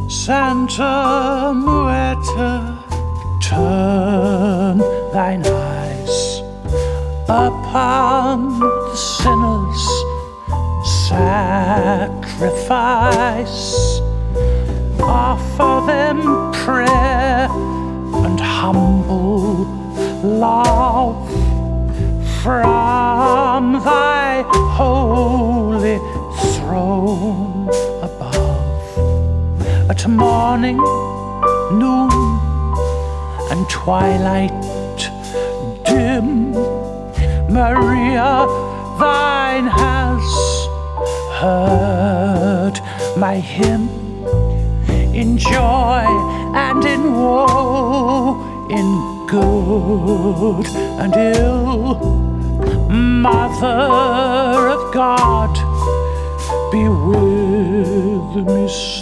Santa Muerte, turn thine eyes upon the sinner's sacrifice. Offer them prayer and humble love from thy holy throne above. At morning, noon, and twilight dim, Maria, thine has heard my hymn. In joy and in woe, in good and ill, Mother of God, be with me.